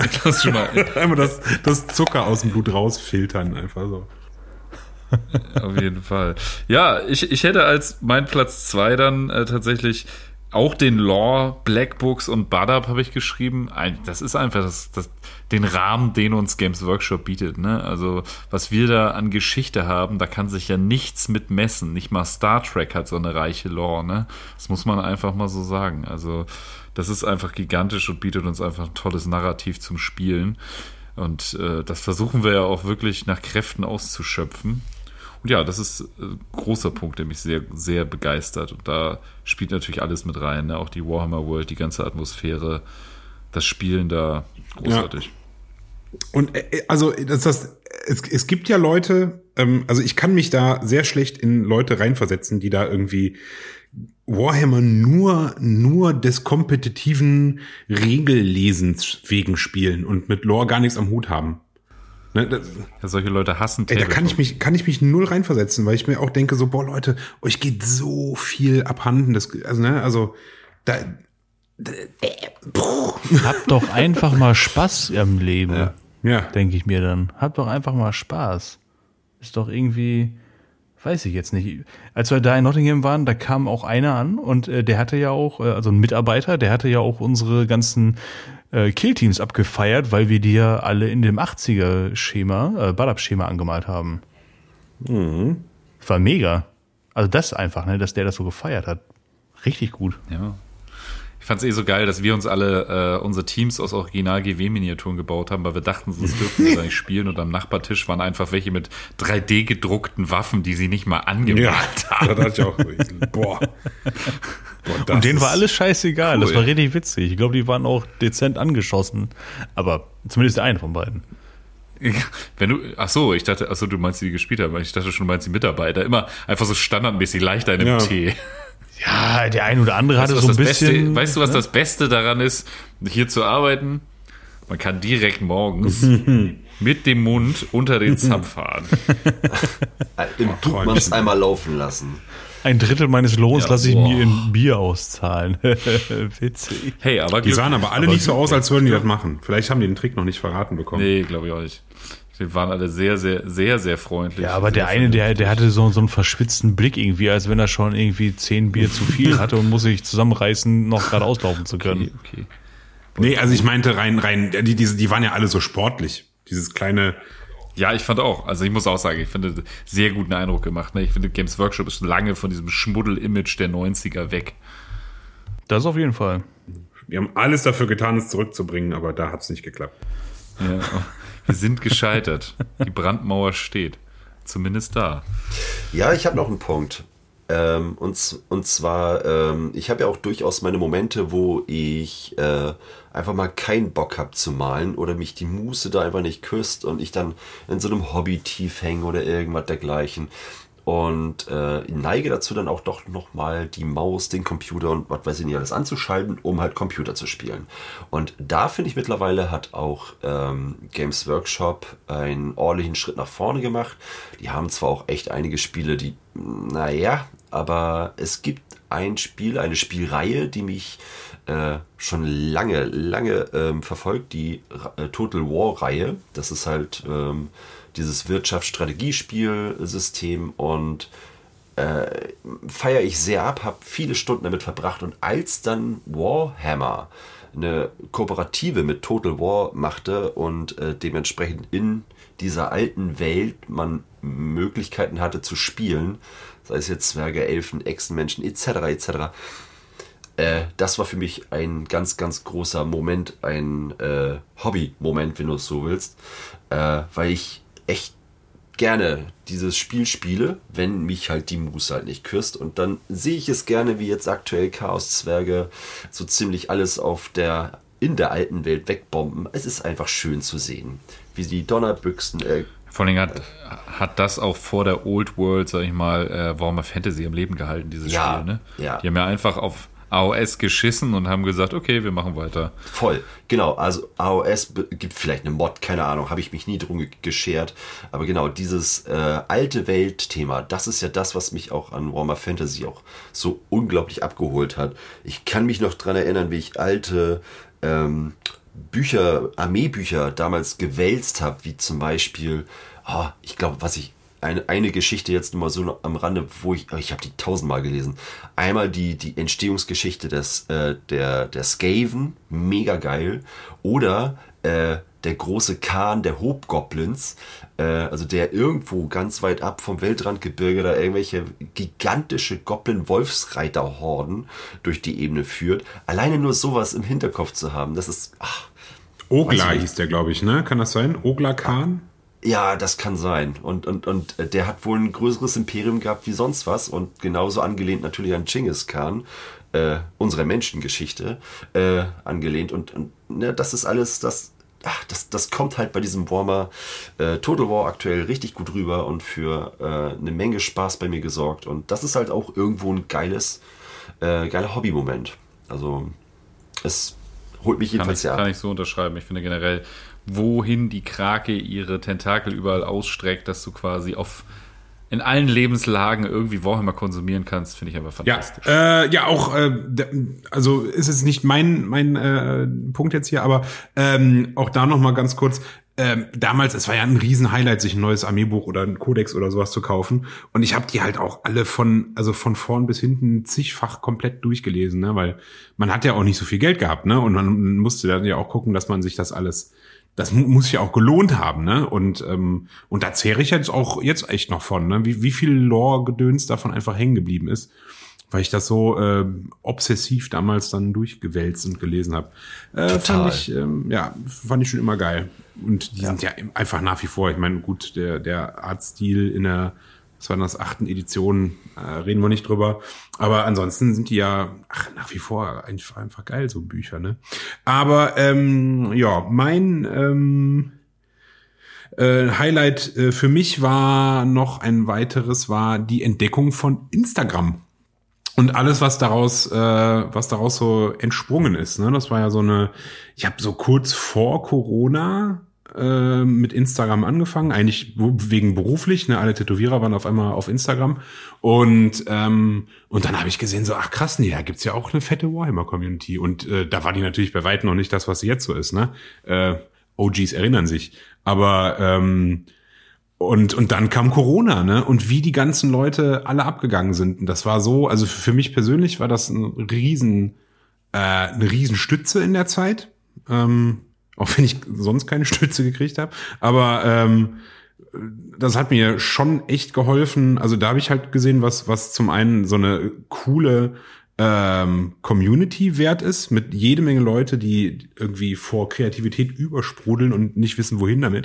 das Zucker aus dem Blut rausfiltern, einfach so. Auf jeden Fall. Ja, ich hätte als mein Platz 2 dann tatsächlich auch den Lore, Blackbooks und Badab habe ich geschrieben. Das ist einfach den Rahmen, den uns Games Workshop bietet. Ne? Also was wir da an Geschichte haben, da kann sich ja nichts mit messen. Nicht mal Star Trek hat so eine reiche Lore. Ne? Das muss man einfach mal so sagen. Also das ist einfach gigantisch und bietet uns einfach ein tolles Narrativ zum Spielen. Und das versuchen wir ja auch wirklich nach Kräften auszuschöpfen. Und ja, das ist ein großer Punkt, der mich sehr, sehr begeistert. Und da spielt natürlich alles mit rein. Ne? Auch die Warhammer World, die ganze Atmosphäre, das Spielen da großartig. Ja. Und also es gibt ja Leute, also ich kann mich da sehr schlecht in Leute reinversetzen, die da irgendwie Warhammer nur des kompetitiven Regellesens wegen spielen und mit Lore gar nichts am Hut haben. Ne, solche Leute hassen da kann ich mich null reinversetzen, weil ich mir auch denke, so, boah, Leute, euch geht so viel abhanden. Habt doch einfach mal Spaß im Leben, ja. denke ich mir dann. Habt doch einfach mal Spaß. Ist doch irgendwie Weiß ich jetzt nicht. Als wir da in Nottingham waren, da kam auch einer an und der hatte ja auch, also ein Mitarbeiter, der hatte ja auch unsere ganzen Killteams abgefeiert, weil wir die ja alle in dem 80er-Schema, Ballab-Schema angemalt haben. Mhm. War mega. Also das einfach, ne, dass der das so gefeiert hat. Richtig gut. Ja. Ich fand es so geil, dass wir uns alle unsere Teams aus Original-GW-Miniaturen gebaut haben, weil wir dachten, sonst dürften wir da nicht spielen. Und am Nachbartisch waren einfach welche mit 3D-gedruckten Waffen, die sie nicht mal angemalt haben. Da dachte ich auch, boah. Und denen war alles scheißegal. Cool. Das war richtig witzig. Ich glaube, die waren auch dezent angeschossen. Aber zumindest der eine von beiden. Wenn du, ich dachte, du meinst, die gespielt haben. Ich dachte schon, du meinst die Mitarbeiter. Immer einfach so standardmäßig leicht einem Tee. Ja, der eine oder andere hatte so ein bisschen. Weißt du, was das Beste daran ist, hier zu arbeiten? Man kann direkt morgens mit dem Mund unter den Zapf fahren. Im Tuchmanns einmal laufen lassen. 1/3 meines Lohns lasse ich mir in Bier auszahlen. Witzig. Hey, aber die sahen aber alle nicht so aus, als würden die das machen. Vielleicht haben die den Trick noch nicht verraten bekommen. Nee, glaube ich auch nicht. Die waren alle sehr, sehr, sehr, sehr freundlich. Ja, aber der eine, der hatte so einen verschwitzten Blick irgendwie, als wenn er schon irgendwie 10 Bier zu viel hatte und muss sich zusammenreißen, noch gerade auslaufen zu können. Okay. Nee, also ich meinte rein, die waren ja alle so sportlich. Dieses kleine. Ja, ich fand auch. Also ich muss auch sagen, ich finde, sehr guten Eindruck gemacht. Ne? Ich finde, Games Workshop ist lange von diesem Schmuddel-Image der 90er weg. Das auf jeden Fall. Wir haben alles dafür getan, es zurückzubringen, aber da hat es nicht geklappt. Ja, wir sind gescheitert. Die Brandmauer steht. Zumindest da. Ja, ich habe noch einen Punkt. Und zwar, ich habe ja auch durchaus meine Momente, wo ich einfach mal keinen Bock habe zu malen oder mich die Muße da einfach nicht küsst und ich dann in so einem Hobby-Tief hänge oder irgendwas dergleichen. Und neige dazu dann auch doch nochmal die Maus, den Computer und was weiß ich nicht alles anzuschalten, um halt Computer zu spielen. Und da finde ich mittlerweile hat auch Games Workshop einen ordentlichen Schritt nach vorne gemacht. Die haben zwar auch echt einige Spiele, die, naja, aber es gibt ein Spiel, eine Spielreihe, die mich schon lange verfolgt, die Total War-Reihe. Das ist halt dieses Wirtschaftsstrategiespielsystem und feiere ich sehr ab, habe viele Stunden damit verbracht und als dann Warhammer eine Kooperative mit Total War machte und dementsprechend in dieser alten Welt man Möglichkeiten hatte zu spielen, sei es jetzt Zwerge, Elfen, Echsenmenschen etc. Das war für mich ein ganz, ganz großer Moment, ein Hobby-Moment, wenn du es so willst, weil ich echt gerne dieses Spiel spiele, wenn mich halt die Muße halt nicht küsst. Und dann sehe ich es gerne, wie jetzt aktuell Chaos-Zwerge so ziemlich alles in der alten Welt wegbomben. Es ist einfach schön zu sehen, wie die Donnerbüchsen. Vor allem hat das auch vor der Old World, sag ich mal, Warhammer Fantasy am Leben gehalten, dieses Spiel. Ne? Ja. Die haben ja einfach auf AOS geschissen und haben gesagt, okay, wir machen weiter. Voll, genau. Also AOS gibt vielleicht eine Mod, keine Ahnung, habe ich mich nie drum geschert. Aber genau, dieses alte Welt-Thema, das ist ja das, was mich auch an Warhammer Fantasy auch so unglaublich abgeholt hat. Ich kann mich noch dran erinnern, wie ich alte Armeebücher damals gewälzt habe, wie zum Beispiel, ich glaube, eine Geschichte jetzt nur mal so am Rande, wo ich habe die 1000-mal gelesen. Einmal die Entstehungsgeschichte der Skaven, mega geil. Oder der große Khan der Hobgoblins, also der irgendwo ganz weit ab vom Weltrandgebirge da irgendwelche gigantische Goblin-Wolfsreiter-Horden durch die Ebene führt. Alleine nur sowas im Hinterkopf zu haben, das ist... Ogla hieß der, glaube ich, ne? Kann das sein? Ogla Khan? Ja, das kann sein. Und der hat wohl ein größeres Imperium gehabt wie sonst was und genauso angelehnt natürlich an Genghis Khan, unsere Menschengeschichte, angelehnt. Und ne, das ist alles, das kommt halt bei diesem Warhammer Total War aktuell richtig gut rüber und für eine Menge Spaß bei mir gesorgt. Und das ist halt auch irgendwo ein geiler Hobby-Moment. Also es holt mich jedenfalls ja ab. Kann ich so unterschreiben. Ich finde generell, wohin die Krake ihre Tentakel überall ausstreckt, dass du quasi in allen Lebenslagen irgendwie Warhammer konsumieren kannst, finde ich einfach fantastisch. Ja, auch, also ist es nicht mein Punkt jetzt hier, aber auch da nochmal ganz kurz, damals, es war ja ein Riesen-Highlight, sich ein neues Armeebuch oder ein Kodex oder sowas zu kaufen. Und ich habe die halt auch alle von vorn bis hinten zigfach komplett durchgelesen, ne? Weil man hat ja auch nicht so viel Geld gehabt, ne? Und man musste dann ja auch gucken, dass man sich das alles, das muss sich ja auch gelohnt haben, ne? Und da zehre ich jetzt echt noch von, ne? Wie viel Lore-Gedöns davon einfach hängen geblieben ist, weil ich das so obsessiv damals dann durchgewälzt und gelesen habe. Fand ich schon immer geil. Und die sind ja einfach nach wie vor, ich meine, gut, der Artstil in der, was war das, 8. Edition, reden wir nicht drüber. Aber ansonsten sind die ja nach wie vor einfach geil, so Bücher, ne? Aber mein Highlight für mich war noch ein weiteres, war die Entdeckung von Instagram. Und alles, was daraus so entsprungen ist, ne, das war ja ich habe so kurz vor Corona mit Instagram angefangen, eigentlich wegen beruflich, ne, alle Tätowierer waren auf einmal auf Instagram und dann habe ich gesehen, so, ach krass, nee, da gibt's ja auch eine fette Warhammer-Community und da war die natürlich bei weitem noch nicht das, was sie jetzt so ist, ne, OGs erinnern sich, aber Und dann kam Corona, ne? Und wie die ganzen Leute alle abgegangen sind. Und das war so, also für mich persönlich war das eine Riesenstütze in der Zeit. Auch wenn ich sonst keine Stütze gekriegt habe. Aber das hat mir schon echt geholfen. Also da habe ich halt gesehen, was zum einen so eine coole Community wert ist, mit jede Menge Leute, die irgendwie vor Kreativität übersprudeln und nicht wissen, wohin damit.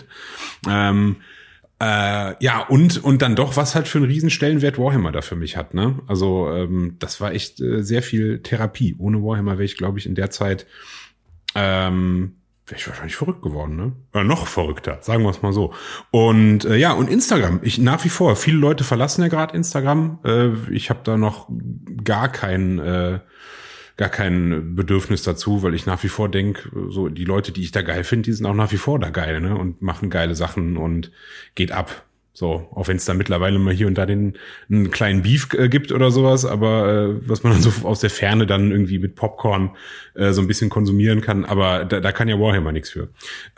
Und dann doch, was halt für einen riesen Stellenwert Warhammer da für mich hat, ne? Also, das war echt sehr viel Therapie. Ohne Warhammer wäre ich, glaube ich, in der Zeit, wäre ich wahrscheinlich verrückt geworden, ne? Oder noch verrückter, sagen wir es mal so. Und und Instagram, nach wie vor, viele Leute verlassen ja gerade Instagram. Ich habe da noch gar kein Bedürfnis dazu, weil ich nach wie vor denke, so die Leute, die ich da geil finde, die sind auch nach wie vor da geil, ne? Und machen geile Sachen und geht ab. So, auch wenn es da mittlerweile mal hier und da einen kleinen Beef gibt oder sowas, aber was man dann so aus der Ferne dann irgendwie mit Popcorn so ein bisschen konsumieren kann, aber da kann ja Warhammer nichts für.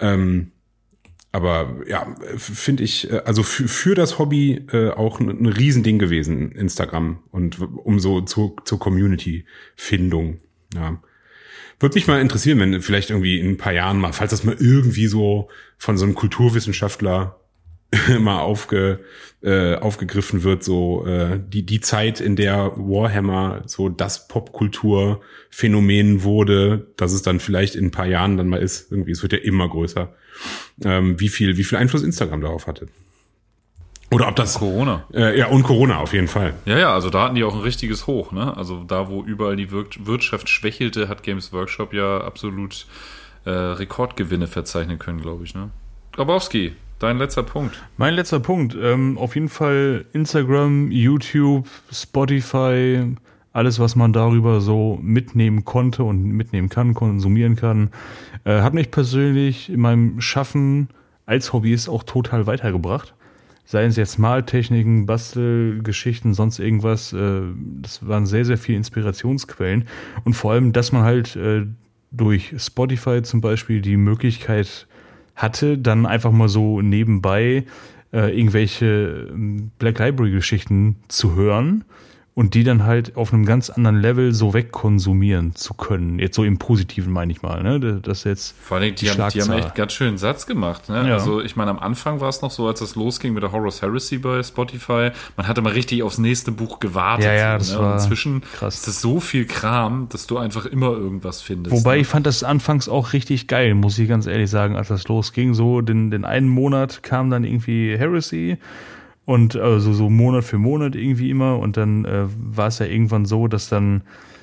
Aber ja, finde ich, also für das Hobby auch ein Riesending gewesen, Instagram, und um so zur Community-Findung. Ja. Würde mich mal interessieren, wenn vielleicht irgendwie in ein paar Jahren mal, falls das mal irgendwie so von so einem Kulturwissenschaftler mal aufgegriffen wird, so die Zeit, in der Warhammer so das Popkulturphänomen wurde, dass es dann vielleicht in ein paar Jahren dann mal ist. Irgendwie, es wird ja immer größer. Wie viel Einfluss Instagram darauf hatte. Oder ob das Corona. Und Corona auf jeden Fall. Ja, also da hatten die auch ein richtiges Hoch, ne? Also da, wo überall die Wirtschaft schwächelte, hat Games Workshop ja absolut Rekordgewinne verzeichnen können, glaube ich, ne? Grabowski, dein letzter Punkt. Mein letzter Punkt, auf jeden Fall Instagram, YouTube, Spotify, alles, was man darüber so mitnehmen konnte und mitnehmen kann, konsumieren kann, hat mich persönlich in meinem Schaffen als Hobbyist auch total weitergebracht. Seien es jetzt Maltechniken, Bastelgeschichten, sonst irgendwas. Das waren sehr, sehr viele Inspirationsquellen. Und vor allem, dass man halt durch Spotify zum Beispiel die Möglichkeit hatte, dann einfach mal so nebenbei irgendwelche Black Library-Geschichten zu hören und die dann halt auf einem ganz anderen Level so wegkonsumieren zu können. Jetzt so im Positiven meine ich mal, ne? Das jetzt vor allem, die haben echt ganz schön einen Satz gemacht, ne? Ja. Also ich meine, am Anfang war es noch so, als es losging mit der Horus Heresy bei Spotify, man hatte mal richtig aufs nächste Buch gewartet. Ja, das war und inzwischen krass. Ist das so viel Kram, dass du einfach immer irgendwas findest. Wobei ich fand das anfangs auch richtig geil, muss ich ganz ehrlich sagen, als das losging. So den einen Monat kam dann irgendwie Heresy. Und also so Monat für Monat irgendwie immer. Und dann war es ja irgendwann so, dass dann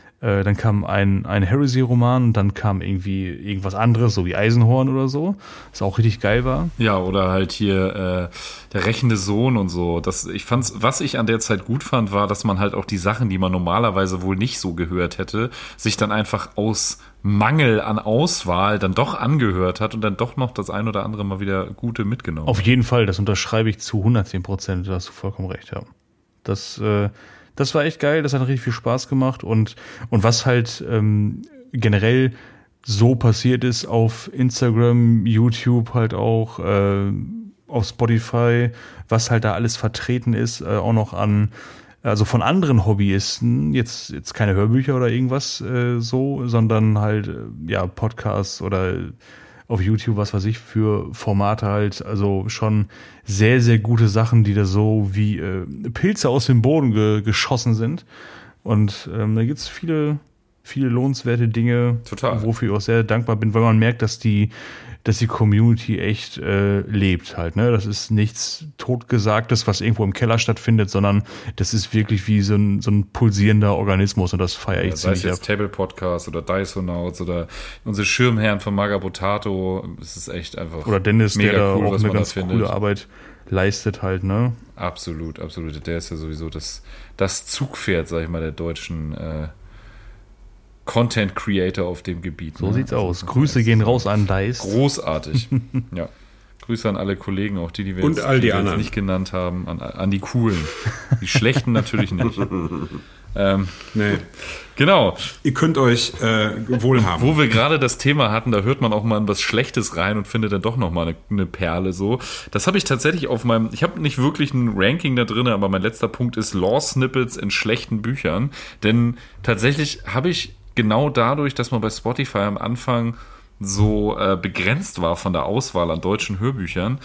kam ein Heresy-Roman und dann kam irgendwie irgendwas anderes, so wie Eisenhorn oder so, was auch richtig geil war. Ja, oder halt hier der rächende Sohn und so. Was ich an der Zeit gut fand, war, dass man halt auch die Sachen, die man normalerweise wohl nicht so gehört hätte, sich dann einfach aus Mangel an Auswahl dann doch angehört hat und dann doch noch das ein oder andere mal wieder gute mitgenommen. Auf jeden Fall, das unterschreibe ich zu 110%, da hast du vollkommen recht, ja. Das war echt geil, das hat richtig viel Spaß gemacht und was halt generell so passiert ist auf Instagram, YouTube halt auch, auf Spotify, was halt da alles vertreten ist, auch noch an, also von anderen Hobbyisten, jetzt keine Hörbücher oder irgendwas so, sondern halt ja Podcasts oder auf YouTube, was weiß ich, für Formate halt, also schon sehr, sehr gute Sachen, die da so wie Pilze aus dem Boden geschossen sind. Und da gibt's viele lohnenswerte Dinge, Total. Wofür ich auch sehr dankbar bin, weil man merkt, dass die Community echt lebt halt. Ne? Das ist nichts Totgesagtes, was irgendwo im Keller stattfindet, sondern das ist wirklich wie so ein pulsierender Organismus und das feiere ich sei es ziemlich jetzt Table Podcast oder Dysonauts oder unsere Schirmherren von Magabotato, es ist echt einfach oder Dennis, mega der da cool, auch was eine man ganz da coole findet. Arbeit leistet halt, ne? Absolut. Der ist ja sowieso das Zugpferd, sag ich mal, der deutschen Content Creator auf dem Gebiet. So sieht's aus. Grüße gehen raus an Dice. Großartig. Ja. Grüße an alle Kollegen, auch die wir Und all die wir anderen. nicht genannt haben, an die coolen. Die schlechten natürlich nicht. Nee. Genau. Ihr könnt euch wohlhaben. Wo wir gerade das Thema hatten, da hört man auch mal in was Schlechtes rein und findet dann doch nochmal eine Perle so. Das habe ich tatsächlich ich habe nicht wirklich ein Ranking da drin, aber mein letzter Punkt ist Lore-Snippets in schlechten Büchern. Denn tatsächlich habe ich genau dadurch, dass man bei Spotify am Anfang so begrenzt war von der Auswahl an deutschen Hörbüchern,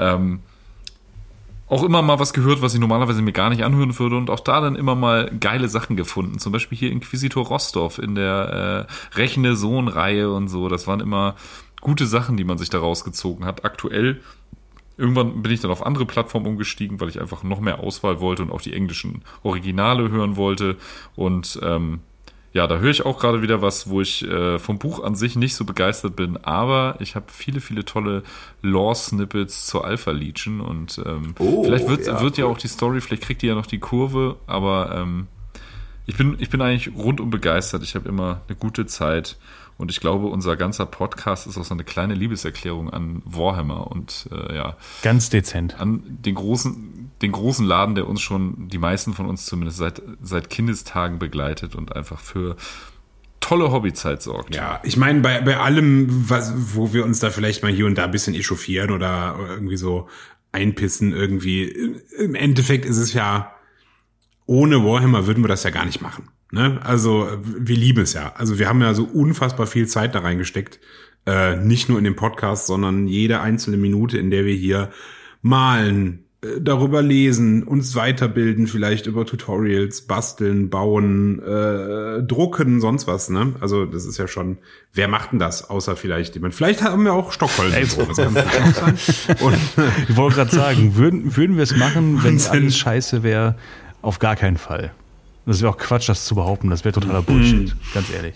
auch immer mal was gehört, was ich normalerweise mir gar nicht anhören würde und auch da dann immer mal geile Sachen gefunden. Zum Beispiel hier Inquisitor Rostov in der Rechne-Sohn-Reihe und so. Das waren immer gute Sachen, die man sich da rausgezogen hat. Aktuell, irgendwann bin ich dann auf andere Plattformen umgestiegen, weil ich einfach noch mehr Auswahl wollte und auch die englischen Originale hören wollte. Und ja, da höre ich auch gerade wieder was, wo ich vom Buch an sich nicht so begeistert bin, aber ich habe viele, viele tolle Lore-Snippets zur Alpha Legion und vielleicht wird ja auch die Story, vielleicht kriegt die ja noch die Kurve, aber ich bin eigentlich rundum begeistert. Ich habe immer eine gute Zeit und ich glaube, unser ganzer Podcast ist auch so eine kleine Liebeserklärung an Warhammer und ja. Ganz dezent. An den großen Laden, der uns schon, die meisten von uns zumindest, seit Kindestagen begleitet und einfach für tolle Hobbyzeit sorgt. Ja, ich meine, bei allem, wo wir uns da vielleicht mal hier und da ein bisschen echauffieren oder irgendwie so einpissen irgendwie, im Endeffekt ist es ja, ohne Warhammer würden wir das ja gar nicht machen. Ne? Also wir lieben es ja. Also wir haben ja so unfassbar viel Zeit da reingesteckt. Nicht nur in den Podcast, sondern jede einzelne Minute, in der wir hier malen, darüber lesen, uns weiterbilden, vielleicht über Tutorials, basteln, bauen, drucken, sonst was, ne? Also das ist ja schon, wer macht denn das, außer vielleicht jemand? Vielleicht haben wir auch Stockholm. Das kann auch sein. Und Ich wollte gerade sagen, würden wir es machen, wenn es alles scheiße wäre? Auf gar keinen Fall. Das wäre auch Quatsch, das zu behaupten. Das wäre totaler Bullshit, ganz ehrlich.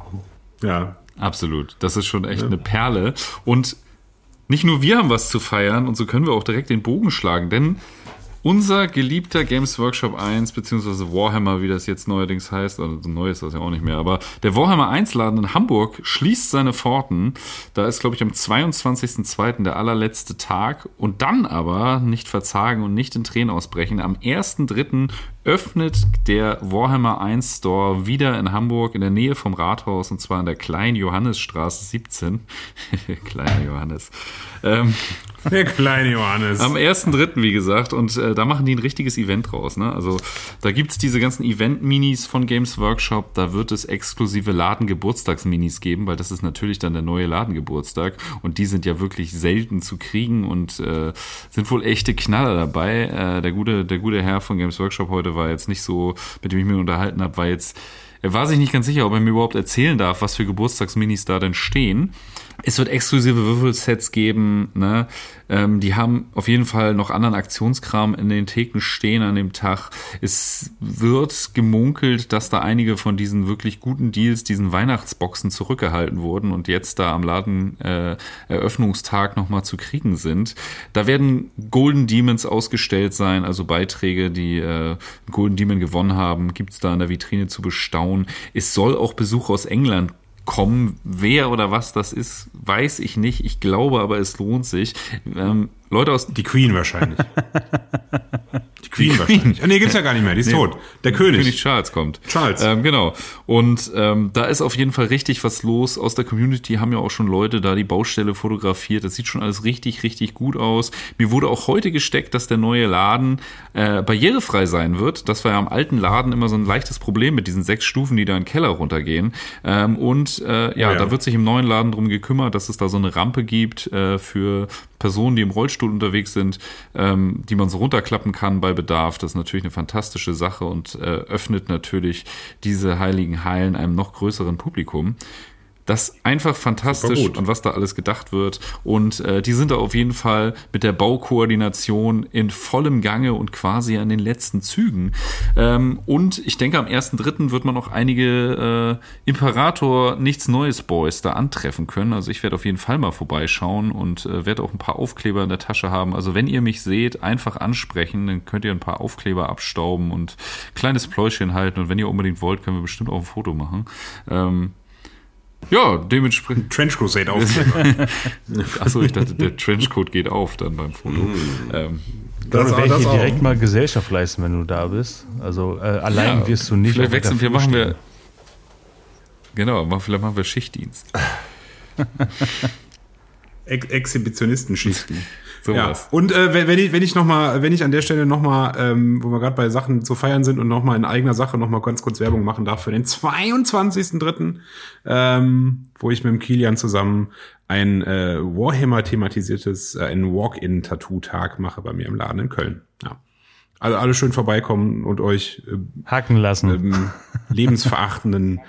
ja, Absolut. Das ist schon echt eine Perle. Und nicht nur wir haben was zu feiern und so können wir auch direkt den Bogen schlagen, denn unser geliebter Games Workshop 1, beziehungsweise Warhammer, wie das jetzt neuerdings heißt, also neu ist das ja auch nicht mehr, aber der Warhammer 1 Laden in Hamburg schließt seine Pforten. Da ist, glaube ich, am 22.02. der allerletzte Tag und dann aber nicht verzagen und nicht in Tränen ausbrechen. Am 1.03. öffnet der Warhammer 1 Store wieder in Hamburg in der Nähe vom Rathaus und zwar in der Kleinen Johannesstraße 17. Kleiner Johannes. der kleine Johannes. Am 1.3., wie gesagt, und da machen die ein richtiges Event draus. Ne? Also da gibt's diese ganzen Event-Minis von Games Workshop, da wird es exklusive Ladengeburtstags-Minis geben, weil das ist natürlich dann der neue Ladengeburtstag und die sind ja wirklich selten zu kriegen und sind wohl echte Knaller dabei. Der gute Herr von Games Workshop heute war jetzt nicht so, mit dem ich mich unterhalten habe, er war sich nicht ganz sicher, ob er mir überhaupt erzählen darf, was für Geburtstagsminis da denn stehen. Es wird exklusive Würfelsets geben, ne? Die haben auf jeden Fall noch anderen Aktionskram in den Theken stehen an dem Tag. Es wird gemunkelt, dass da einige von diesen wirklich guten Deals, diesen Weihnachtsboxen zurückgehalten wurden und jetzt da am Laden Eröffnungstag nochmal zu kriegen sind. Da werden Golden Demons ausgestellt sein, also Beiträge, die Golden Demon gewonnen haben, gibt's da in der Vitrine zu bestaunen. Es soll auch Besuch aus England kommen. Wer oder was das ist, weiß ich nicht. Ich glaube aber, es lohnt sich. Leute aus... Die Queen wahrscheinlich. Die Queen wahrscheinlich. Nee, gibt's ja gar nicht mehr, die ist tot. Der König. König Charles kommt. Charles. Genau. Und da ist auf jeden Fall richtig was los. Aus der Community haben ja auch schon Leute da die Baustelle fotografiert. Das sieht schon alles richtig, richtig gut aus. Mir wurde auch heute gesteckt, dass der neue Laden barrierefrei sein wird. Das war ja am alten Laden immer so ein leichtes Problem mit diesen 6 Stufen, die da in den Keller runtergehen. Da wird sich im neuen Laden drum gekümmert, dass es da so eine Rampe gibt für Personen, die im Rollstuhl unterwegs sind, die man so runterklappen kann bei Bedarf. Das ist natürlich eine fantastische Sache und öffnet natürlich diese heiligen Hallen einem noch größeren Publikum. Das ist einfach fantastisch und was da alles gedacht wird. Und die sind da auf jeden Fall mit der Baukoordination in vollem Gange und quasi an den letzten Zügen. Und ich denke, am 1.3. wird man noch einige Imperator Nichts Neues Boys da antreffen können. Also ich werde auf jeden Fall mal vorbeischauen und werde auch ein paar Aufkleber in der Tasche haben. Also wenn ihr mich seht, einfach ansprechen, dann könnt ihr ein paar Aufkleber abstauben und ein kleines Pläuschen halten. Und wenn ihr unbedingt wollt, können wir bestimmt auch ein Foto machen. Ja, dementsprechend. Trenchcoat sieht aufkleber. Achso, ich dachte, der Trenchcoat geht auf dann beim Foto. Oder werde ich dir direkt mal Gesellschaft leisten, wenn du da bist. Also allein wirst du nicht. Vielleicht wechseln vielleicht machen wir Schichtdienst. Exhibitionistenschichten. So ja. was. Und wenn ich an der Stelle nochmal, wo wir gerade bei Sachen zu feiern sind und nochmal in eigener Sache nochmal ganz kurz Werbung machen darf für den 22.03., wo ich mit dem Kilian zusammen ein Warhammer-thematisiertes, ein Walk-in-Tattoo-Tag mache bei mir im Laden in Köln. Ja. Also alle schön vorbeikommen und euch hacken lassen. Lebensverachtenden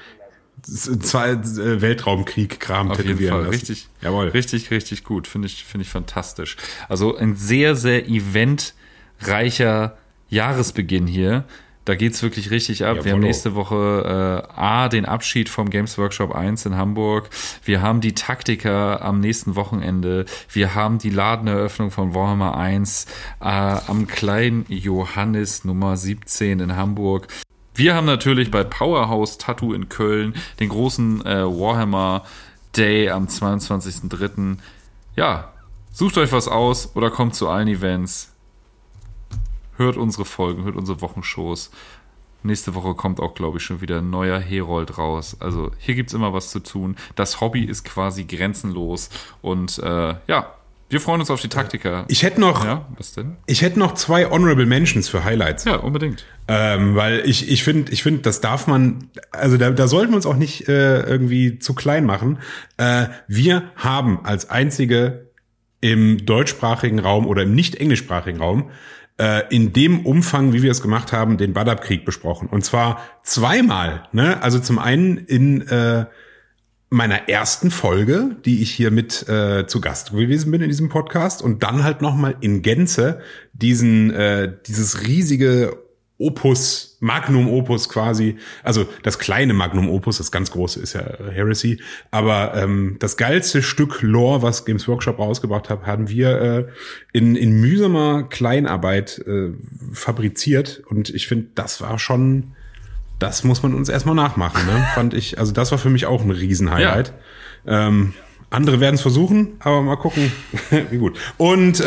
Weltraumkrieg-Kram tätowieren lassen. Richtig, jawohl. Richtig gut. Finde ich fantastisch. Also ein sehr, sehr eventreicher Jahresbeginn hier. Da geht's wirklich richtig ab. Wir haben nächste Woche den Abschied vom Games Workshop 1 in Hamburg. Wir haben die Taktiker am nächsten Wochenende. Wir haben die Ladeneröffnung von Warhammer 1 am kleinen Johannes Nummer 17 in Hamburg. Wir haben natürlich bei Powerhouse Tattoo in Köln den großen Warhammer Day am 22.03. Ja, sucht euch was aus oder kommt zu allen Events. Hört unsere Folgen, hört unsere Wochenshows. Nächste Woche kommt auch, glaube ich, schon wieder ein neuer Herold raus. Also hier gibt's immer was zu tun. Das Hobby ist quasi grenzenlos. Und wir freuen uns auf die Taktiker. Ich hätte noch, was denn? Ich hätte noch 2 Honorable Mentions für Highlights. Ja, unbedingt. Weil ich finde, das darf man, also da sollten wir uns auch nicht irgendwie zu klein machen. Wir haben als einzige im deutschsprachigen Raum oder im nicht englischsprachigen Raum in dem Umfang, wie wir es gemacht haben, den Badab-Krieg besprochen. Und zwar 2-mal. Ne? Also zum einen in meiner ersten Folge, die ich hier mit zu Gast gewesen bin in diesem Podcast, und dann halt nochmal in Gänze dieses riesige Opus, Magnum Opus quasi, also das kleine Magnum Opus, das ganz große ist ja Heresy, aber das geilste Stück Lore, was Games Workshop rausgebracht hat, haben wir in mühsamer Kleinarbeit fabriziert, und ich finde, das war schon, das muss man uns erstmal nachmachen, ne? Fand ich, also das war für mich auch ein Riesenhighlight. Ja. Andere werden es versuchen, aber mal gucken, wie gut. Und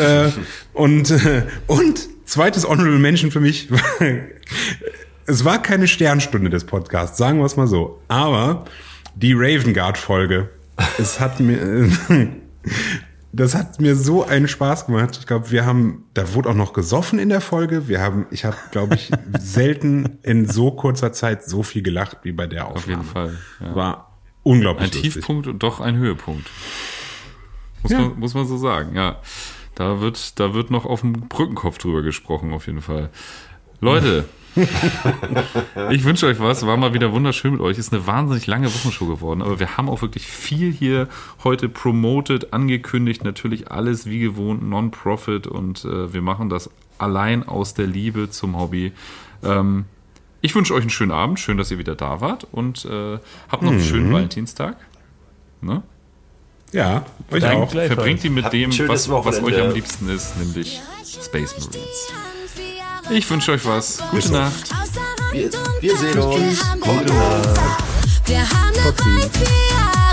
zweites Honorable Mention für mich. Es war keine Sternstunde des Podcasts, sagen wir es mal so. Aber die Ravengard-Folge, das hat mir so einen Spaß gemacht. Ich glaube, da wurde auch noch gesoffen in der Folge. Ich habe, glaube ich, selten in so kurzer Zeit so viel gelacht wie bei der Aufnahme. Auf jeden Fall. Ja. War unglaublich lustig. Tiefpunkt und doch ein Höhepunkt. Muss man so sagen, ja. Da wird noch auf dem Brückenkopf drüber gesprochen, auf jeden Fall. Leute, ich wünsche euch was. War mal wieder wunderschön mit euch. Ist eine wahnsinnig lange Wochenshow geworden, aber wir haben auch wirklich viel hier heute promoted, angekündigt. Natürlich alles wie gewohnt Non-Profit, und wir machen das allein aus der Liebe zum Hobby. Ich wünsche euch einen schönen Abend. Schön, dass ihr wieder da wart, und habt noch einen schönen Valentinstag. Ne? Ja, euch auch. Verbringt die mit dem, was euch am liebsten ist, nämlich Space Marines. Ich wünsche euch was. Gute Nacht. Wir sehen uns. Wir haben eine Reif,